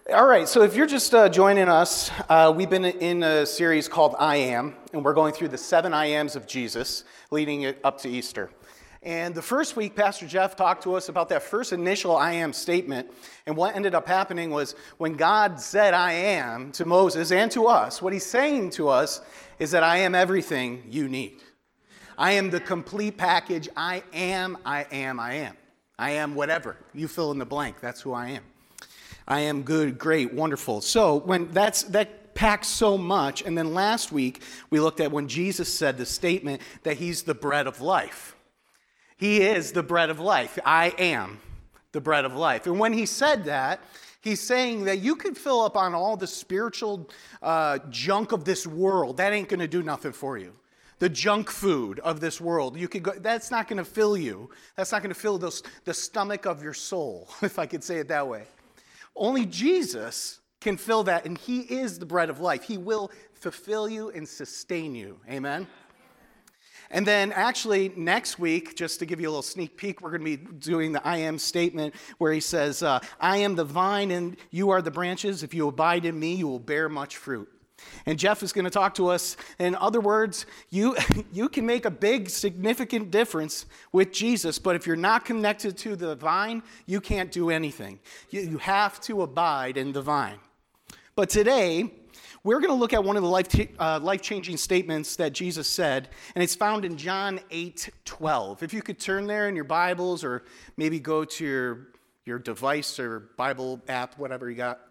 All right, so if you're just joining us, we've been in a series called I Am, and we're going through the 7 I Ams of Jesus, leading it up to Easter. And the first week, Pastor Jeff talked to us about that first initial I Am statement, and what ended up happening was when God said I am to Moses and to us, what he's saying to us is that I am everything you need. I am the complete package. I am. I am whatever. You fill in the blank. That's who I am. I am good, great, wonderful. So when that packs so much, and then last week we looked at when Jesus said the statement that he's the bread of life. He is the bread of life. I am the bread of life. And when he said that, he's saying that you could fill up on all the spiritual junk of this world. That ain't going to do nothing for you. The junk food of this world, you could go, that's not going to fill you. That's not going to fill the stomach of your soul, if I could say it that way. Only Jesus can fill that, and he is the bread of life. He will fulfill you and sustain you. Amen? And then actually next week, just to give you a little sneak peek, we're going to be doing the I am statement where he says, I am the vine and you are the branches. If you abide in me, you will bear much fruit. And Jeff is going to talk to us. In other words, you can make a big, significant difference with Jesus, but if you're not connected to the vine, you can't do anything. You have to abide in the vine. But today, we're going to look at one of the life-changing statements that Jesus said, and it's found in John 8:12. If you could turn there in your Bibles or maybe go to your device or Bible app, whatever you got.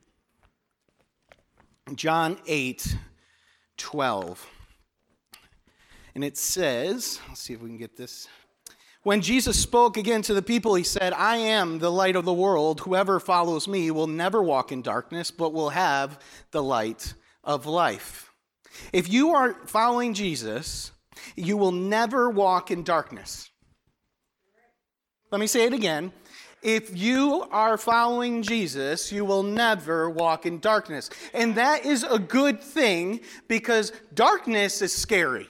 John 8:12. And it says, let's see if we can get this. When Jesus spoke again to the people, he said, I am the light of the world. Whoever follows me will never walk in darkness, but will have the light of life. If you are following Jesus, you will never walk in darkness. Let me say it again. If you are following Jesus, you will never walk in darkness. And that is a good thing because darkness is scary.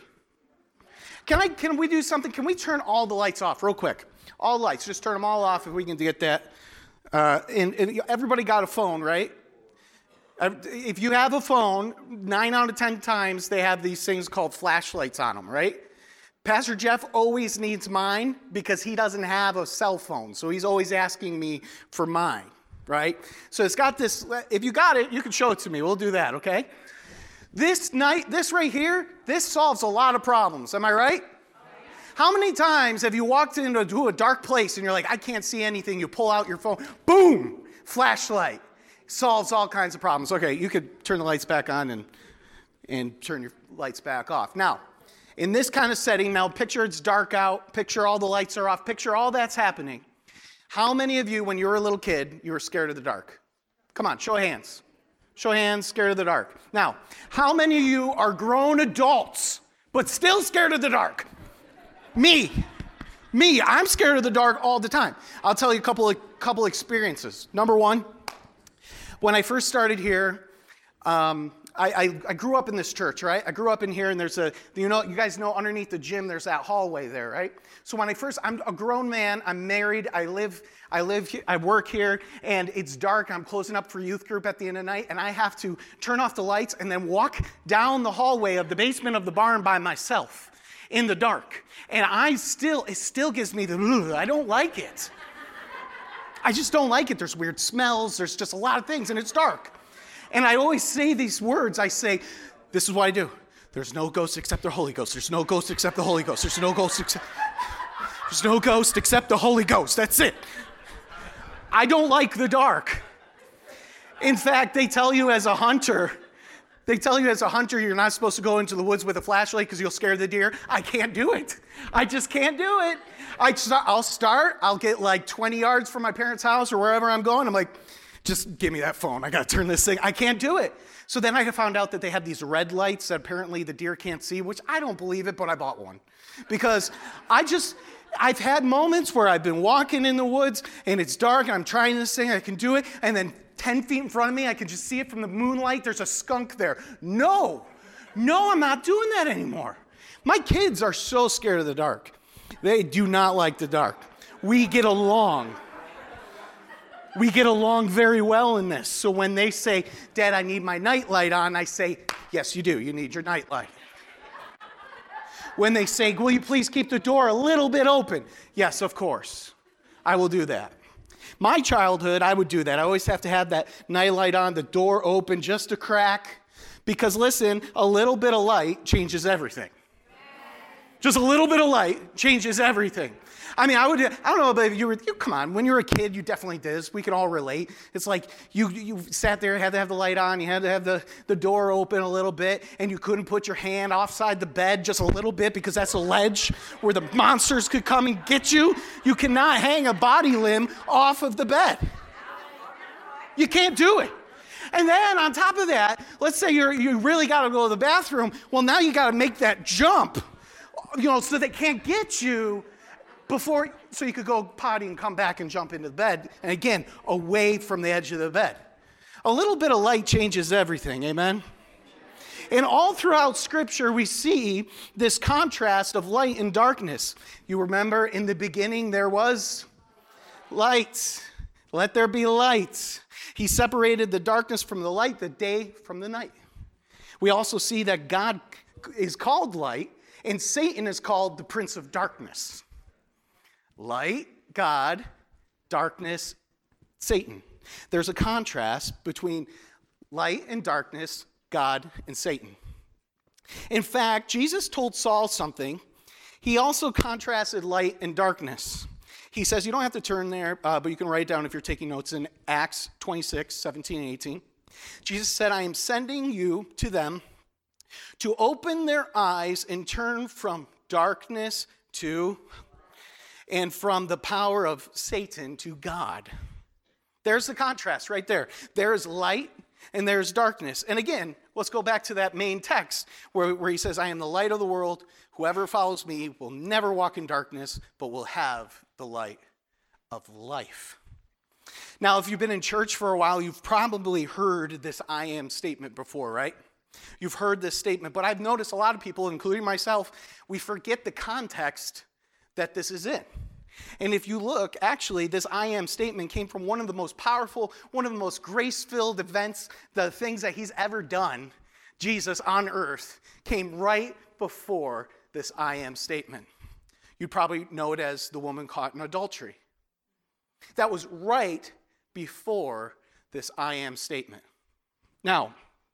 Can we do something? Can we turn all the lights off real quick? All lights, just turn them all off if we can get that. And everybody got a phone, right? If you have a phone, 9 out of 10 times they have these things called flashlights on them, right? Pastor Jeff always needs mine because he doesn't have a cell phone. So he's always asking me for mine, right? So it's got this, if you got it, you can show it to me. We'll do that, okay? This right here, this solves a lot of problems. Am I right? How many times have you walked into a dark place and you're like, I can't see anything. You pull out your phone, boom, flashlight. Solves all kinds of problems. Okay, you could turn the lights back on and turn your lights back off. Now, in this kind of setting, now picture it's dark out, picture all the lights are off, picture all that's happening. How many of you, when you were a little kid, you were scared of the dark? Come on, show of hands. Show of hands, scared of the dark. Now, how many of you are grown adults, but still scared of the dark? Me, I'm scared of the dark all the time. I'll tell you a couple experiences. Number one, when I first started here, I grew up in this church, right? I grew up in here, and there's you guys know underneath the gym, there's that hallway there, right? So when I'm a grown man, I'm married, I live here, I work here, and it's dark, I'm closing up for youth group at the end of the night, and I have to turn off the lights and then walk down the hallway of the basement of the barn by myself in the dark. And it still gives me I don't like it. I just don't like it. There's weird smells, there's just a lot of things, and it's dark. And I always say these words. I say, this is what I do. There's no ghost except the Holy Ghost. There's no ghost except the Holy Ghost. There's no ghost except the Holy Ghost. That's it. I don't like the dark. In fact, they tell you as a hunter, you're not supposed to go into the woods with a flashlight because you'll scare the deer. I can't do it. I just can't do it. I'll get like 20 yards from my parents' house or wherever I'm going. I'm like, just give me that phone. I got to turn this thing. I can't do it. So then I found out that they have these red lights that apparently the deer can't see, which I don't believe it, but I bought one. Because I've had moments where I've been walking in the woods and it's dark and I'm trying this thing, I can do it, and then 10 feet in front of me, I can just see it from the moonlight. There's a skunk there. No, I'm not doing that anymore. My kids are so scared of the dark. They do not like the dark. We get along. We get along very well in this. So when they say, Dad, I need my nightlight on, I say, yes, you do. You need your nightlight. When they say, will you please keep the door a little bit open? Yes, of course. I will do that. My childhood, I would do that. I always have to have that nightlight on, the door open just a crack. Because listen, a little bit of light changes everything. Just a little bit of light changes everything. I mean, I don't know about you come on, when you were a kid, you definitely did this. We can all relate. It's like you sat there, had to have the light on, you had to have the door open a little bit, and you couldn't put your hand offside the bed just a little bit because that's a ledge where the monsters could come and get you. You cannot hang a body limb off of the bed. You can't do it. And then on top of that, let's say you really got to go to the bathroom. Well, now you got to make that jump, so they can't get you so you could go potty and come back and jump into the bed. And again, away from the edge of the bed. A little bit of light changes everything, amen? And all throughout Scripture, we see this contrast of light and darkness. You remember in the beginning there was light. Let there be light. He separated the darkness from the light, the day from the night. We also see that God is called light, and Satan is called the prince of darkness. Light, God, darkness, Satan. There's a contrast between light and darkness, God and Satan. In fact, Jesus told Saul something. He also contrasted light and darkness. He says, you don't have to turn there, but you can write it down if you're taking notes in Acts 26, 17 and 18. Jesus said, I am sending you to them to open their eyes and turn from darkness and from the power of Satan to God. There's the contrast right there. There's light and there's darkness. And again, let's go back to that main text where he says, I am the light of the world. Whoever follows me will never walk in darkness, but will have the light of life. Now, if you've been in church for a while, you've probably heard this I am statement before, right? You've heard this statement, but I've noticed a lot of people, including myself, we forget the context that this is in. And if you look, actually, this I am statement came from one of the most powerful, one of the most grace-filled events, the things that he's ever done, Jesus on earth, came right before this I am statement. You probably know it as the woman caught in adultery. That was right before this I am statement. Now,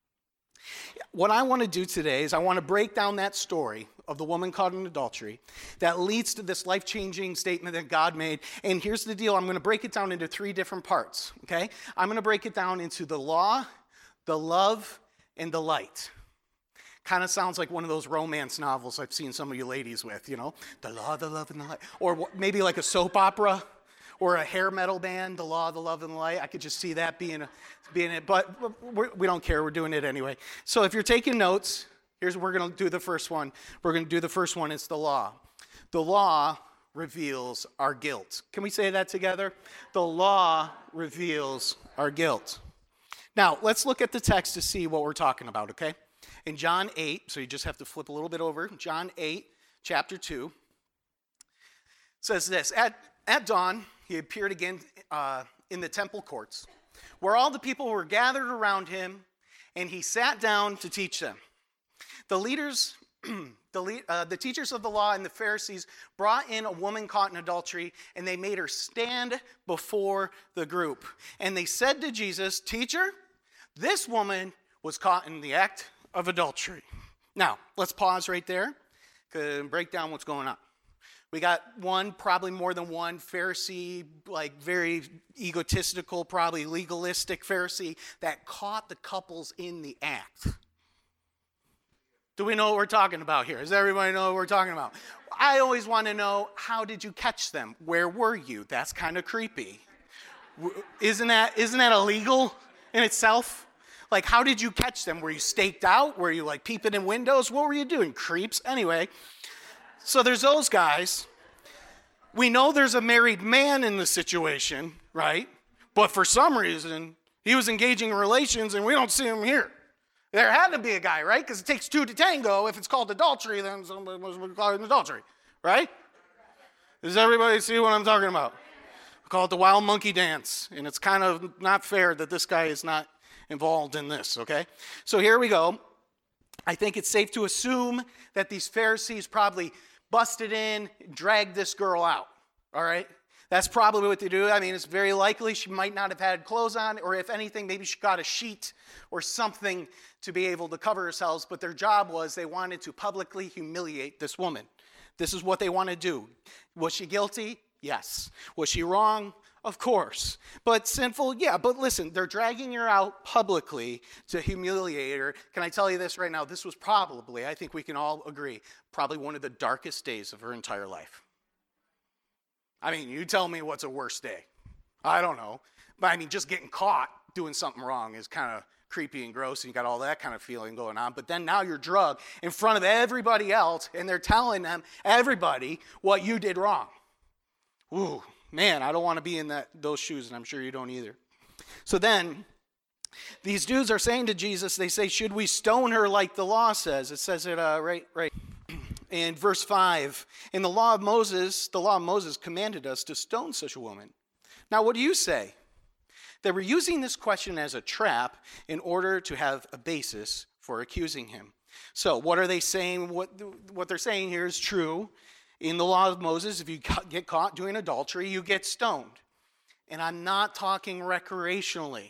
what I want to do today is I want to break down that story of the woman caught in adultery that leads to this life-changing statement that God made. And here's the deal. I'm going to break it down into 3 different parts, okay? I'm going to break it down into the law, the love, and the light. Kind of sounds like one of those romance novels I've seen some of you ladies with, the law, the love, and the light. Or maybe like a soap opera or a hair metal band, the law, the love, and the light. I could just see that being it, but we don't care. We're doing it anyway. So if you're taking notes, we're going to do the first one. We're going to do the first one. It's the law. The law reveals our guilt. Can we say that together? The law reveals our guilt. Now, let's look at the text to see what we're talking about, okay? In John 8, so you just have to flip a little bit over. John 8, chapter 2, says this. At dawn, he appeared again in the temple courts, where all the people were gathered around him, and he sat down to teach them. The leaders, the teachers of the law and the Pharisees brought in a woman caught in adultery, and they made her stand before the group. And they said to Jesus, Teacher, this woman was caught in the act of adultery. Now, let's pause right there and break down what's going on. We got probably more than one Pharisee, like very egotistical, probably legalistic Pharisee that caught the couples in the act. Do we know what we're talking about here? Does everybody know what we're talking about? I always want to know, how did you catch them? Where were you? That's kind of creepy. Isn't that illegal in itself? Like, how did you catch them? Were you staked out? Were you like peeping in windows? What were you doing? Creeps. Anyway, so there's those guys. We know there's a married man in the situation, right? But for some reason, he was engaging in relations and we don't see him here. There had to be a guy, right? Because it takes 2 to tango. If it's called adultery, then somebody must call it adultery, right? Does everybody see what I'm talking about? I call it the wild monkey dance, and it's kind of not fair that this guy is not involved in this, okay? So here we go. I think it's safe to assume that these Pharisees probably busted in, dragged this girl out, all right? That's probably what they do. I mean, it's very likely she might not have had clothes on, or if anything, maybe she got a sheet or something to be able to cover herself. But their job was they wanted to publicly humiliate this woman. This is what they want to do. Was she guilty? Yes. Was she wrong? Of course. But sinful? Yeah. But listen, they're dragging her out publicly to humiliate her. Can I tell you this right now? This was probably, I think we can all agree, probably one of the darkest days of her entire life. I mean, you tell me what's a worse day. I don't know. But I mean, just getting caught doing something wrong is kind of creepy and gross, and you got all that kind of feeling going on. But then now you're drugged in front of everybody else, and they're telling them, everybody, what you did wrong. Ooh, man, I don't want to be in those shoes, and I'm sure you don't either. So then, these dudes are saying to Jesus, they say, should we stone her like the law says? It says it right in verse 5. In the law of Moses commanded us to stone such a woman. Now, what do you say? They were using this question as a trap in order to have a basis for accusing him. So what are they saying? What they're saying here is true. In the law of Moses, if you get caught doing adultery, you get stoned. And I'm not talking recreationally.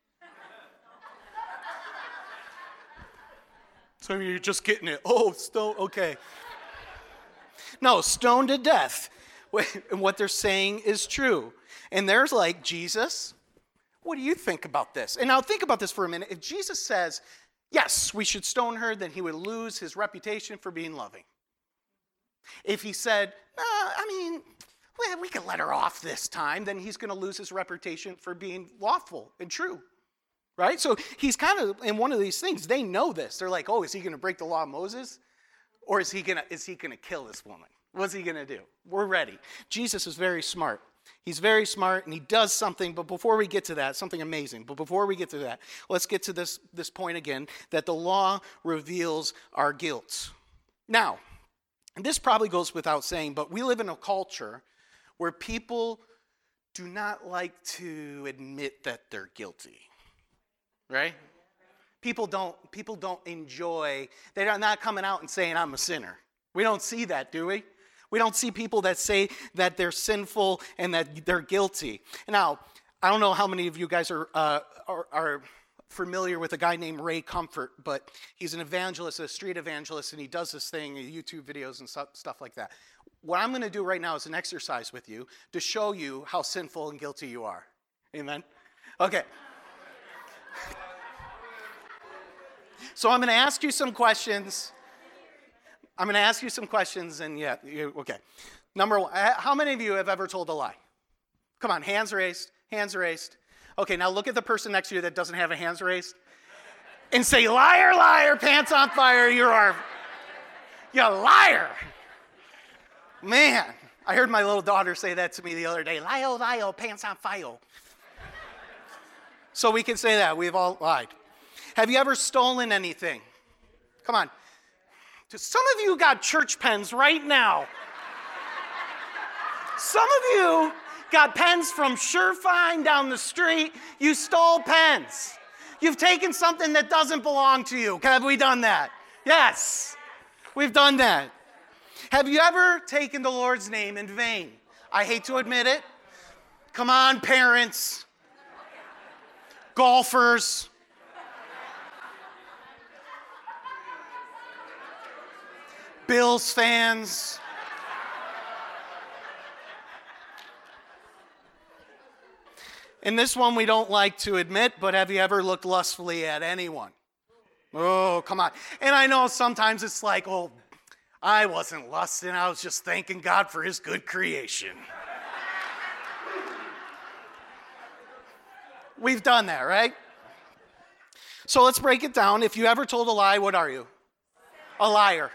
So you're just getting it. Oh, stone, okay. No, stoned to death. And what they're saying is true. And there's like, Jesus, what do you think about this? And now think about this for a minute. If Jesus says, yes, we should stone her, then he would lose his reputation for being loving. If he said, we can let her off this time, then he's going to lose his reputation for being lawful and true. Right? So he's kind of in one of these things. They know this. They're like, oh, is he going to break the law of Moses? Or is he going to kill this woman? What's he going to do? We're ready. Jesus is very smart. He's very smart, and he does something. But before we get to that, something amazing. But before we get to that, let's get to this point again, that the law reveals our guilt. Now, and this probably goes without saying, but we live in a culture where people do not like to admit that they're guilty. Right? People don't enjoy, they're not coming out and saying, I'm a sinner. We don't see that, do we? We don't see people that say that they're sinful and that they're guilty. Now, I don't know how many of you guys are familiar with a guy named Ray Comfort, but he's an evangelist, a street evangelist, and he does this thing, YouTube videos and stuff like that. What I'm going to do right now is an exercise with you to show you how sinful and guilty you are. Amen? Okay. So I'm going to ask you some questions. And yeah, okay. Number one, how many of you have ever told a lie? Come on, hands raised. Okay, now look at the person next to you that doesn't have a hands raised and say, liar, liar, pants on fire, you liar. Man, I heard my little daughter say that to me the other day, liar, pants on fire. So we can say that, we've all lied. Have you ever stolen anything? Come on. Some of you got church pens right now. Some of you got pens from Surefine down the street. You stole pens. You've taken something that doesn't belong to you. Have we done that? Yes, we've done that. Have you ever taken the Lord's name in vain? I hate to admit it. Come on, parents, golfers, Bills fans. And this one we don't like to admit, but have you ever looked lustfully at anyone? Oh, come on. And I know sometimes it's like, oh, I wasn't lusting. I was just thanking God for his good creation. We've done that, right? So let's break it down. If you ever told a lie, what are you? A liar.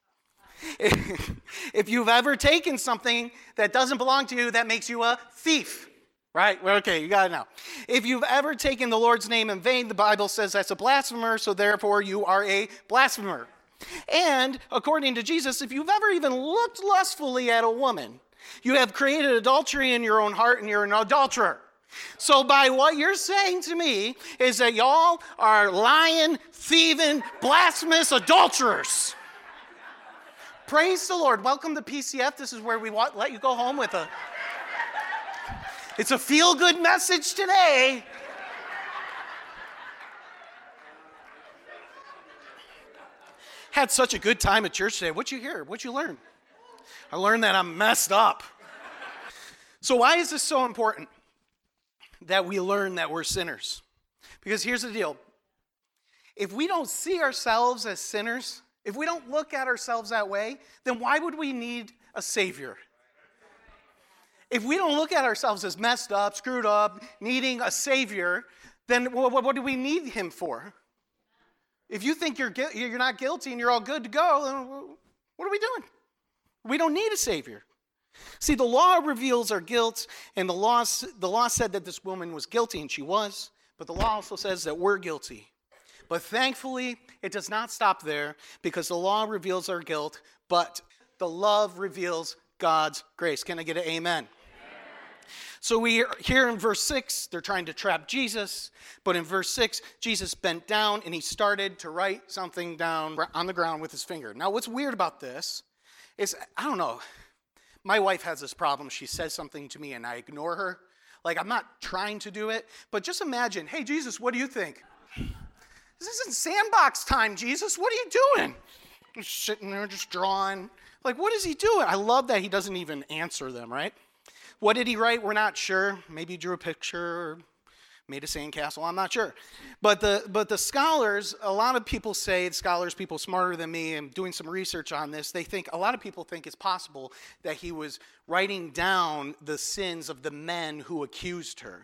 If you've ever taken something that doesn't belong to you, that makes you a thief, right? Well, okay, you got it now. If you've ever taken the Lord's name in vain, the Bible says that's a blasphemer, so therefore you are a blasphemer. And according to Jesus, if you've ever even looked lustfully at a woman, You have created adultery in your own heart, and you're an adulterer. So by what you're saying to me is that y'all are lying, thieving, blasphemous adulterers. Praise the Lord. Welcome to PCF. This is where we let you go home with it's a feel-good message today. Had such a good time at church today. What'd you hear? What'd you learn? I learned that I'm messed up. So why is this so important that we learn that we're sinners? Because here's the deal. If we don't see ourselves as sinners, if we don't look at ourselves that way, then why would we need a Savior? If we don't look at ourselves as messed up, screwed up, needing a Savior, then what do we need him for? If you think you're not guilty and you're all good to go, then what are we doing? We don't need a Savior. See, the law reveals our guilt, and the law said that this woman was guilty, and she was, but the law also says that we're guilty. But thankfully, it does not stop there, because the law reveals our guilt, but the love reveals God's grace. Can I get an amen? So we here in verse 6, they're trying to trap Jesus, but in verse 6, Jesus bent down and he started to write something down on the ground with his finger. Now, what's weird about this is, I don't know, my wife has this problem. She says something to me and I ignore her. Like, I'm not trying to do it, but just imagine, hey, Jesus, what do you think? This isn't sandbox time, Jesus. What are you doing? Just sitting there, just drawing. Like, what is he doing? I love that he doesn't even answer them, right? What did he write? We're not sure. Maybe he drew a picture or made a sandcastle. I'm not sure. But the scholars, a lot of people say, scholars, people smarter than me, and doing some research on this, a lot of people think it's possible that he was writing down the sins of the men who accused her.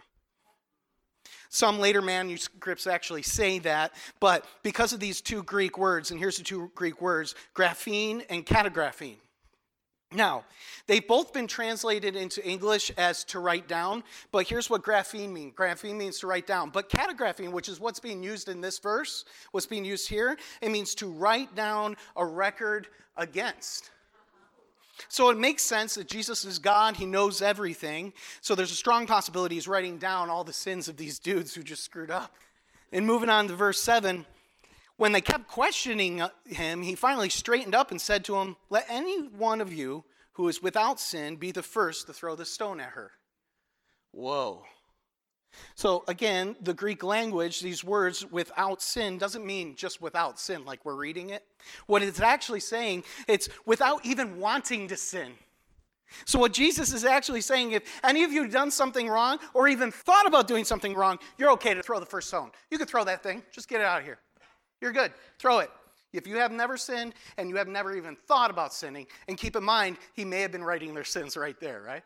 Some later manuscripts actually say that, but because of these two Greek words, and here's the two Greek words, graphene and catagraphene. Now, they've both been translated into English as to write down, but here's what graphene means. Graphene means to write down. But catagraphene, which is what's being used in this verse, what's being used here, it means to write down a record against. So it makes sense that Jesus is God. He knows everything. So there's a strong possibility he's writing down all the sins of these dudes who just screwed up. And moving on to verse 7, when they kept questioning him, he finally straightened up and said to them, "Let any one of you who is without sin be the first to throw the stone at her." Whoa. So again, the Greek language, these words, without sin, doesn't mean just without sin like we're reading it. What it's actually saying, it's without even wanting to sin. So what Jesus is actually saying, if any of you have done something wrong or even thought about doing something wrong, you're okay to throw the first stone. You can throw that thing. Just get it out of here. You're good. Throw it. If you have never sinned and you have never even thought about sinning, and keep in mind, he may have been writing their sins right there, right?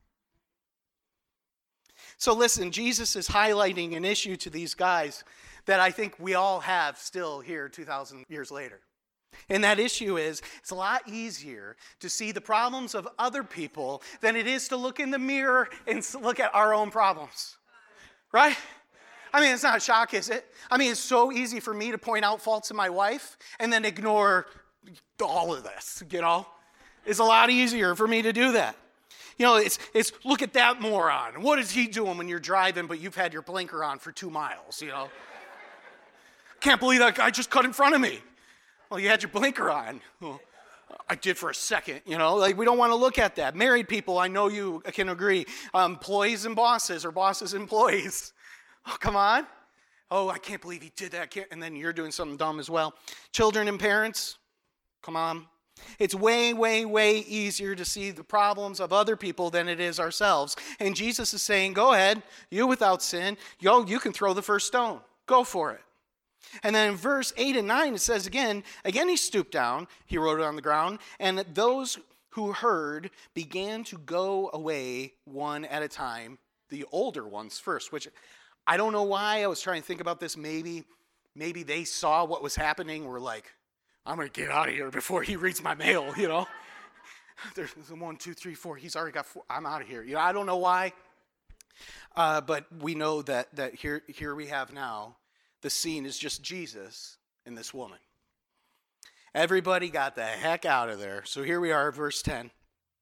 So listen, Jesus is highlighting an issue to these guys that I think we all have still here 2,000 years later. And that issue is, it's a lot easier to see the problems of other people than it is to look in the mirror and look at our own problems, right? I mean, it's not a shock, is it? I mean, it's so easy for me to point out faults in my wife and then ignore all of this, you know? It's a lot easier for me to do that. You know, it's look at that moron. What is he doing when you're driving, but you've had your blinker on for 2 miles, you know? Can't believe that guy just cut in front of me. Well, you had your blinker on. Well, I did for a second, you know? Like, we don't want to look at that. Married people, I know you can agree. Employees and bosses, or bosses and employees. Oh, come on. Oh, I can't believe he did that. And then you're doing something dumb as well. Children and parents, come on. It's way, way, way easier to see the problems of other people than it is ourselves. And Jesus is saying, go ahead, you without sin, you can throw the first stone. Go for it. And then in verse 8 and 9, it says again he stooped down, he wrote it on the ground, and those who heard began to go away one at a time, the older ones first, which I don't know why. I was trying to think about this. Maybe they saw what was happening. Were like, I'm going to get out of here before he reads my mail, you know. There's 1, 2, 3, 4. He's already got 4. I'm out of here. You know, I don't know why. But we know that here we have now, the scene is just Jesus and this woman. Everybody got the heck out of there. So here we are, verse 10.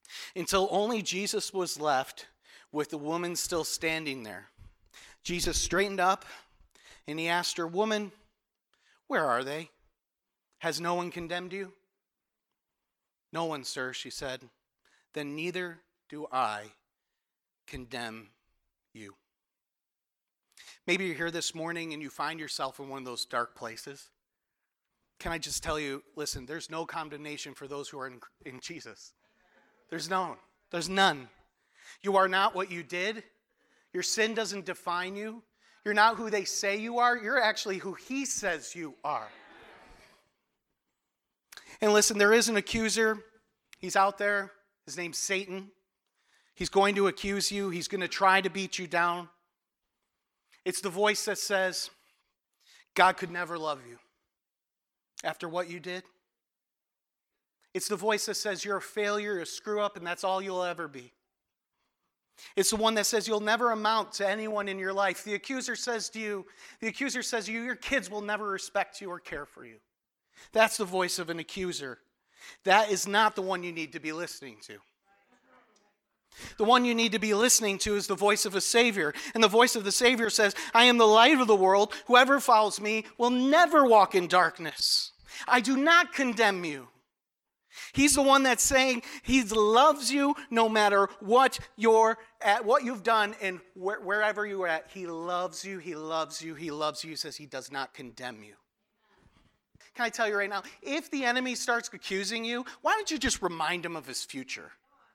until only Jesus was left with the woman still standing there. Jesus straightened up and he asked her, "Woman, where are they? Has no one condemned you?" "No one, sir," she said. "Then neither do I condemn you." Maybe you're here this morning and you find yourself in one of those dark places. Can I just tell you, listen, there's no condemnation for those who are in Jesus. There's none. You are not what you did. Your sin doesn't define you. You're not who they say you are. You're actually who he says you are. And listen, there is an accuser. He's out there. His name's Satan. He's going to accuse you. He's going to try to beat you down. It's the voice that says, God could never love you after what you did. It's the voice that says you're a failure, a screw up, and that's all you'll ever be. It's the one that says you'll never amount to anyone in your life. The accuser says to you, your kids will never respect you or care for you. That's the voice of an accuser. That is not the one you need to be listening to. The one you need to be listening to is the voice of a Savior. And the voice of the Savior says, I am the light of the world. Whoever follows me will never walk in darkness. I do not condemn you. He's the one that's saying he loves you no matter what you're at, what you've done, and wherever you're at. He loves you, he loves you, he loves you. He says he does not condemn you. Can I tell you right now, if the enemy starts accusing you, why don't you just remind him of his future?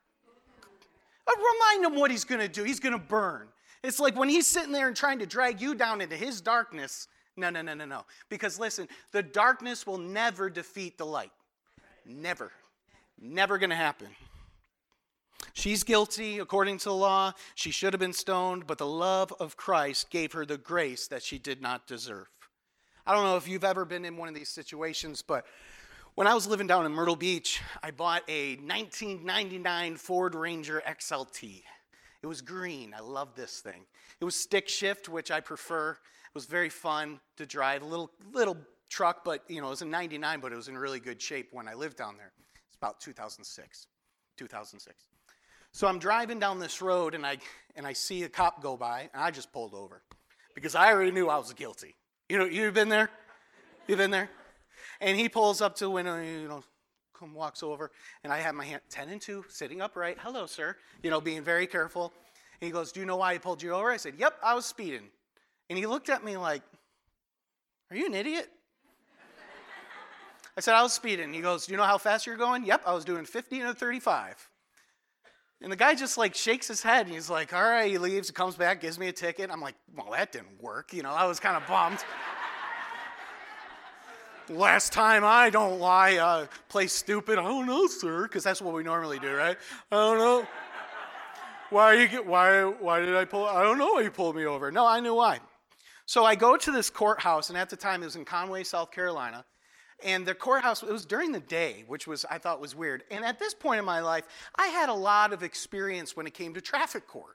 Remind him what he's going to do. He's going to burn. It's like when he's sitting there and trying to drag you down into his darkness. No. Because listen, the darkness will never defeat the light. Never. Never going to happen. She's guilty according to the law. She should have been stoned, but the love of Christ gave her the grace that she did not deserve. I don't know if you've ever been in one of these situations, but when I was living down in Myrtle Beach, I bought a 1999 Ford Ranger XLT. It was green. I loved this thing. It was stick shift, which I prefer. It was very fun to drive. A little truck, but it was a 99, but it was in really good shape when I lived down there. It's about 2006. So I'm driving down this road, and I see a cop go by, and I just pulled over because I already knew I was guilty. You've been there? You've been there? And he pulls up to the window, walks over, and I have my hand 10 and 2, sitting upright. Hello, sir. Being very careful. And he goes, "Do you know why he pulled you over?" I said, "Yep, I was speeding." And he looked at me like, "Are you an idiot?" I said, "I was speeding." He goes, "Do you know how fast you're going?" "Yep, I was doing 50 and a 35. And the guy just shakes his head, and he's like, "All right," he leaves, comes back, gives me a ticket. I'm like, well, that didn't work. I was kind of bummed. Last time, I don't lie, play stupid. "I don't know, sir," because that's what we normally do, right? "I don't know. Why did I pull? I don't know why you pulled me over." No, I knew why. So I go to this courthouse, and at the time it was in Conway, South Carolina. And the courthouse, it was during the day, which I thought was weird. And at this point in my life, I had a lot of experience when it came to traffic court.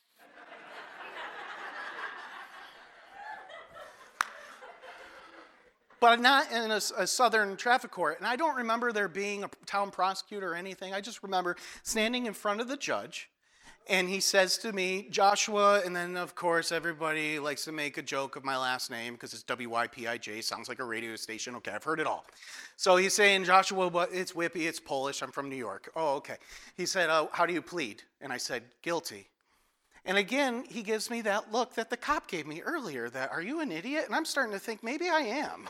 But not in a southern traffic court. And I don't remember there being a town prosecutor or anything. I just remember standing in front of the judge, and he says to me, "Joshua," and then, of course, everybody likes to make a joke of my last name because it's WYPIJ, sounds like a radio station. Okay, I've heard it all. So he's saying, "Joshua, but it's Whippy, it's Polish, I'm from New York." "Oh, okay." He said, "How do you plead?" And I said, "Guilty." And again, he gives me that look that the cop gave me earlier, that, "Are you an idiot?" And I'm starting to think, maybe I am.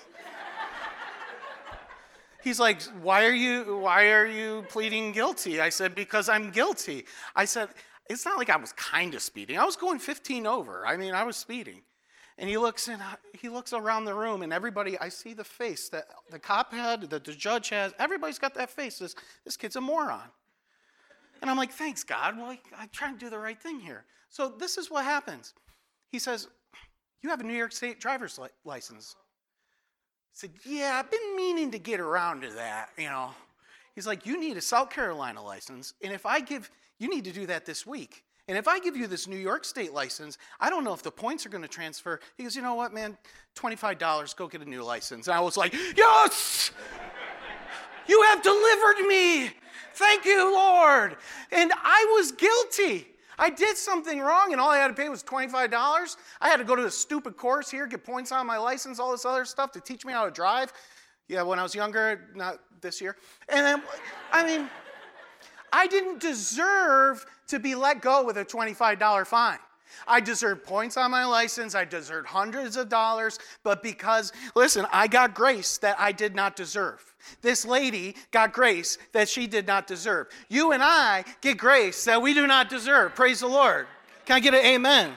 He's like, why are you pleading guilty?" I said, "Because I'm guilty." I said, it's not like I was kind of speeding. I was going 15 over. I mean, I was speeding. And he looks around the room, and everybody, I see the face that the cop had, that the judge has. Everybody's got that face. This kid's a moron. And I'm like, thanks, God. Well, I'm trying to do the right thing here. So this is what happens. He says, "You have a New York State driver's license." I said, "Yeah, I've been meaning to get around to that, He's like, "You need a South Carolina license, and you need to do that this week. And if I give you this New York State license, I don't know if the points are going to transfer." He goes, "You know what, man? $25, go get a new license." And I was like, yes! You have delivered me. Thank you, Lord. And I was guilty. I did something wrong, and all I had to pay was $25. I had to go to a stupid course here, get points on my license, all this other stuff to teach me how to drive. Yeah, when I was younger, not this year. And then, I didn't deserve to be let go with a $25 fine. I deserved points on my license. I deserved hundreds of dollars. But because, listen, I got grace that I did not deserve. This lady got grace that she did not deserve. You and I get grace that we do not deserve. Praise the Lord. Can I get an amen?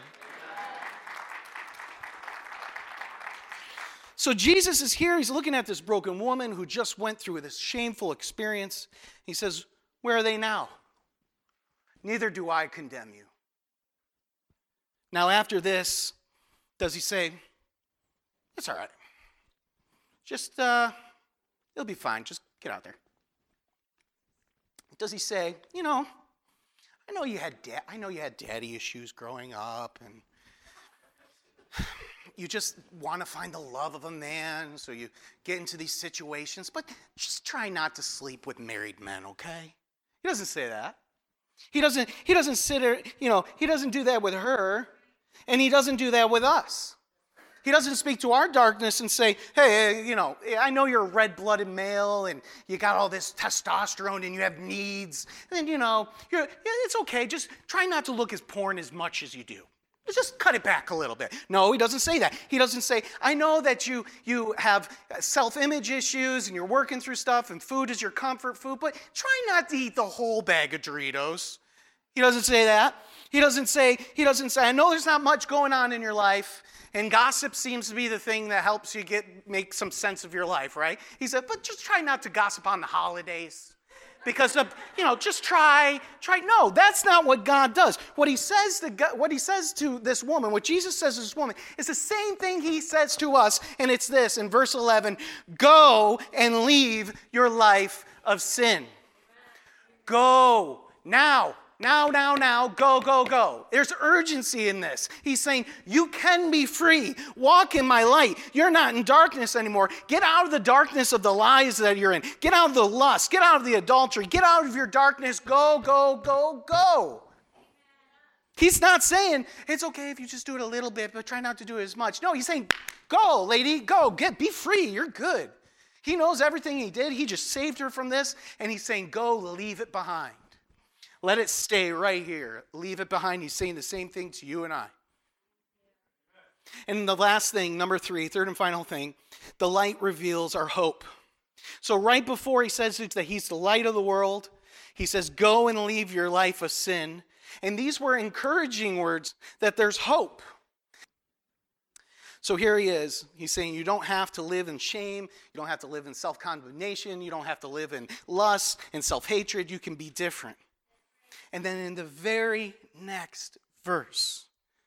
So Jesus is here. He's looking at this broken woman who just went through this shameful experience. He says, where are they now? Neither do I condemn you. Now after this, does he say, it's all right. Just, it'll be fine. Just get out there. Does he say, I know you had daddy issues growing up, and you just want to find the love of a man, so you get into these situations, but just try not to sleep with married men, okay? He doesn't say that. He doesn't he doesn't do that with her, and he doesn't do that with us. He doesn't speak to our darkness and say, hey, I know you're a red-blooded male and you got all this testosterone and you have needs. And, it's okay. Just try not to look as porn as much as you do. Just cut it back a little bit. No, he doesn't say that. He doesn't say, I know that you have self-image issues and you're working through stuff and food is your comfort food, but try not to eat the whole bag of Doritos. He doesn't say that. He doesn't say, I know there's not much going on in your life, and gossip seems to be the thing that helps you make some sense of your life, right? He said, but just try not to gossip on the holidays. Because just try. No, that's not what God does. What he says to this woman, what Jesus says to this woman, is the same thing he says to us, and it's this in verse 11: go and leave your life of sin. Go now. Now, go. There's urgency in this. He's saying, you can be free. Walk in my light. You're not in darkness anymore. Get out of the darkness of the lies that you're in. Get out of the lust. Get out of the adultery. Get out of your darkness. Go. He's not saying, it's okay if you just do it a little bit, but try not to do it as much. No, he's saying, go, lady, go. Be free. You're good. He knows everything he did. He just saved her from this, and he's saying, go, leave it behind. Let it stay right here. Leave it behind. He's saying the same thing to you and I. And the last thing, number 3, third and final thing, the light reveals our hope. So right before he says that he's the light of the world, he says, go and leave your life of sin. And these were encouraging words that there's hope. So here he is. He's saying you don't have to live in shame. You don't have to live in self-condemnation. You don't have to live in lust and self-hatred. You can be different. And then in the very next verse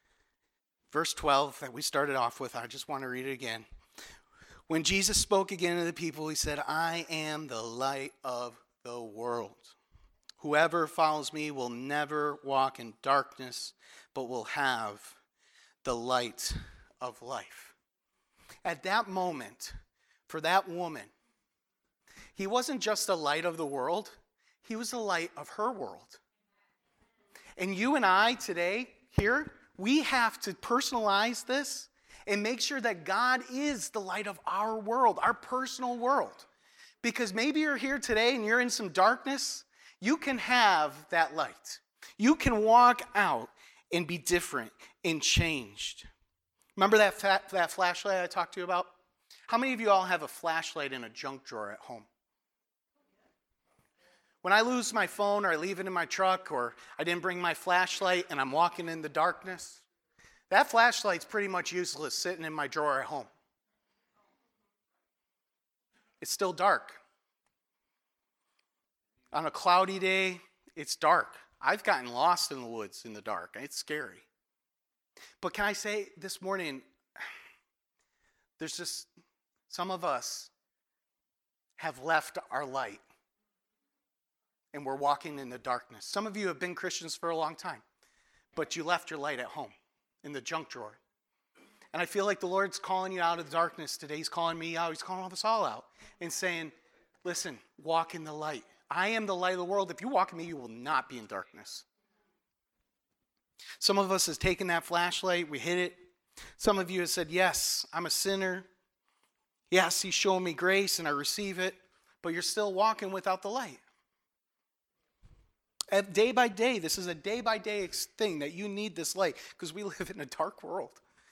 12 that we started off with, I just want to read it again. When Jesus spoke again to the people, he said, I am the light of the world. Whoever follows me will never walk in darkness, but will have the light of life. At that moment, for that woman, he wasn't just the light of the world, he was the light of her world. And you and I today, here, we have to personalize this and make sure that God is the light of our world, our personal world. Because maybe you're here today and you're in some darkness, you can have that light. You can walk out and be different and changed. Remember that flashlight I talked to you about? How many of you all have a flashlight in a junk drawer at home? When I lose my phone or I leave it in my truck or I didn't bring my flashlight and I'm walking in the darkness, that flashlight's pretty much useless sitting in my drawer at home. It's still dark. On a cloudy day, it's dark. I've gotten lost in the woods in the dark. It's scary. But can I say this morning, there's just some of us have left our light. And we're walking in the darkness. Some of you have been Christians for a long time, but you left your light at home in the junk drawer. And I feel like the Lord's calling you out of the darkness today. He's calling me out. He's calling us all out and saying, Listen, walk in the light. I am the light of the world. If you walk in me, you will not be in darkness. Some of us has taken that flashlight, we hit it. Some of you have said, yes, I'm a sinner. Yes, he's showing me grace and I receive it, but you're still walking without the light. Day by day, this is a day-by-day thing that you need this light because we live in a dark world.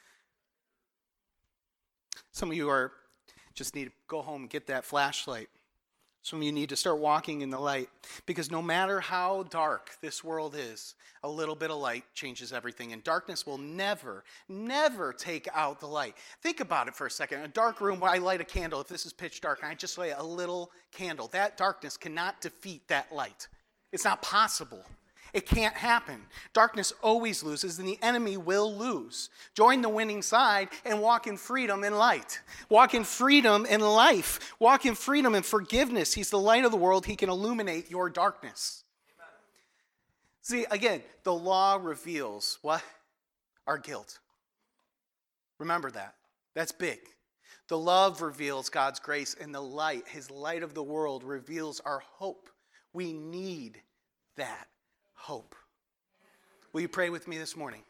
Some of you just need to go home and get that flashlight. Some of you need to start walking in the light because no matter how dark this world is, a little bit of light changes everything. And darkness will never, never take out the light. Think about it for a second. In a dark room where I light a candle, if this is pitch dark, and I just light a little candle, that darkness cannot defeat that light. It's not possible. It can't happen. Darkness always loses, and the enemy will lose. Join the winning side and walk in freedom and light. Walk in freedom and life. Walk in freedom and forgiveness. He's the light of the world. He can illuminate your darkness. Amen. See, again, the law reveals what? Our guilt. Remember that. That's big. The love reveals God's grace, and the light, his light of the world, reveals our hope. We need that hope. Will you pray with me this morning?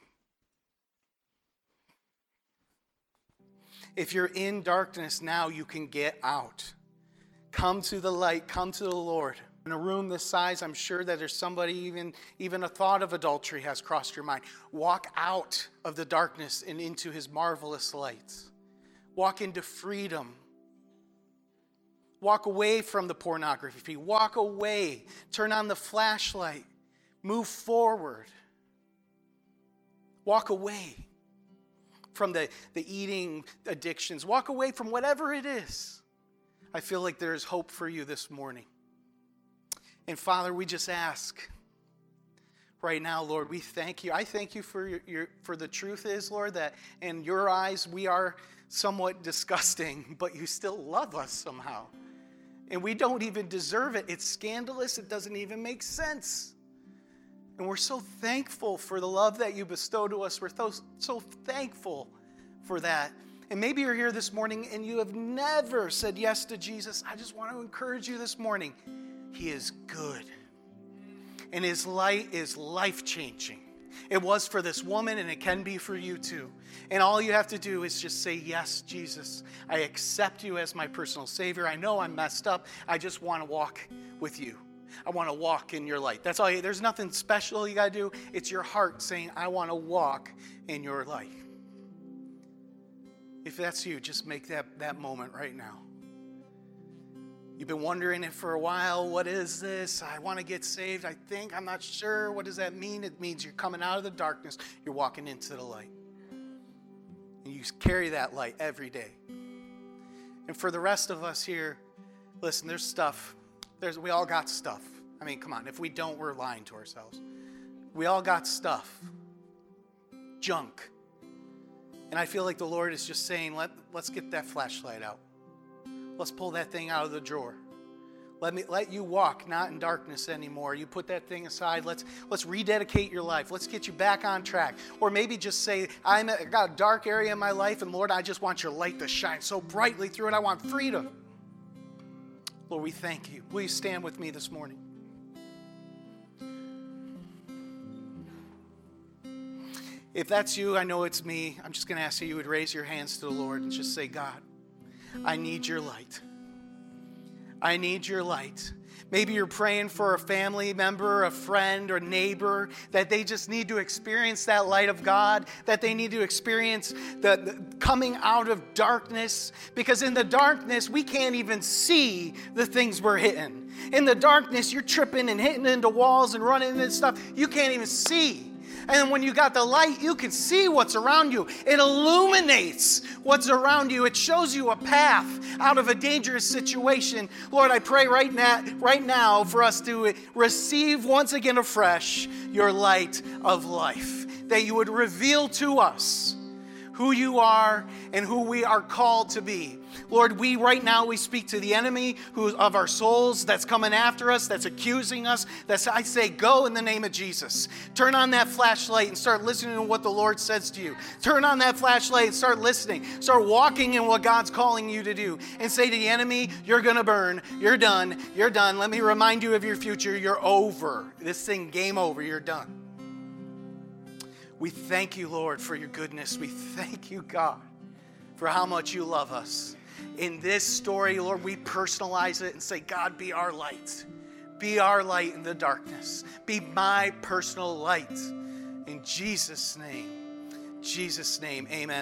If you're in darkness now, you can get out. Come to the light. Come to the Lord. In a room this size, I'm sure that there's somebody, even a thought of adultery has crossed your mind. Walk out of the darkness and into his marvelous light. Walk into freedom. Walk away from the pornography. Walk away. Turn on the flashlight. Move forward. Walk away from the eating addictions. Walk away from whatever it is. I feel like there's hope for you this morning. And Father, we just ask right now, Lord, we thank you. I thank you for for the truth is, Lord, that in your eyes we are somewhat disgusting, but you still love us somehow. And we don't even deserve it. It's scandalous. It doesn't even make sense. And we're so thankful for the love that you bestow to us. We're so thankful for that. And maybe you're here this morning and you have never said yes to Jesus. I just want to encourage you this morning. He is good. And his light is life-changing. It was for this woman and it can be for you too. And all you have to do is just say, yes, Jesus, I accept you as my personal Savior. I know I'm messed up. I just want to walk with you. I want to walk in your light. That's all. There's nothing special you got to do. It's your heart saying, I want to walk in your light. If that's you, just make that moment right now. You've been wondering it for a while. What is this? I want to get saved. I'm not sure. What does that mean? It means you're coming out of the darkness. You're walking into the light. And you carry that light every day. And for the rest of us here, listen, there's stuff. We all got stuff. I mean, come on. If we don't, we're lying to ourselves. We all got stuff. Junk. And I feel like the Lord is just saying, let's get that flashlight out. Let's pull that thing out of the drawer. Let you walk not in darkness anymore. You put that thing aside. Let's rededicate your life. Let's get you back on track. Or maybe just say, I got a dark area in my life, and Lord, I just want your light to shine so brightly through it. I want freedom. Lord, we thank you. Will you stand with me this morning? If that's you, I know it's me. I'm just going to ask you would raise your hands to the Lord and just say, God, I need your light. I need your light. Maybe you're praying for a family member, a friend, or neighbor, that they just need to experience that light of God, that they need to experience the coming out of darkness, because in the darkness, we can't even see the things we're hitting. In the darkness, you're tripping and hitting into walls and running into stuff you can't even see. And when you got the light, you can see what's around you. It illuminates what's around you. It shows you a path out of a dangerous situation. Lord, I pray right now for us to receive once again afresh your light of life, that you would reveal to us who you are and who we are called to be. Lord, right now we speak to the enemy of our souls that's coming after us, that's accusing us. I say, go in the name of Jesus. Turn on that flashlight and start listening to what the Lord says to you. Turn on that flashlight and start listening. Start walking in what God's calling you to do. And say to the enemy, you're going to burn. You're done. You're done. Let me remind you of your future. You're over. This thing, game over. You're done. We thank you, Lord, for your goodness. We thank you, God, for how much you love us. In this story, Lord, we personalize it and say, God, be our light. Be our light in the darkness. Be my personal light. In Jesus' name, amen.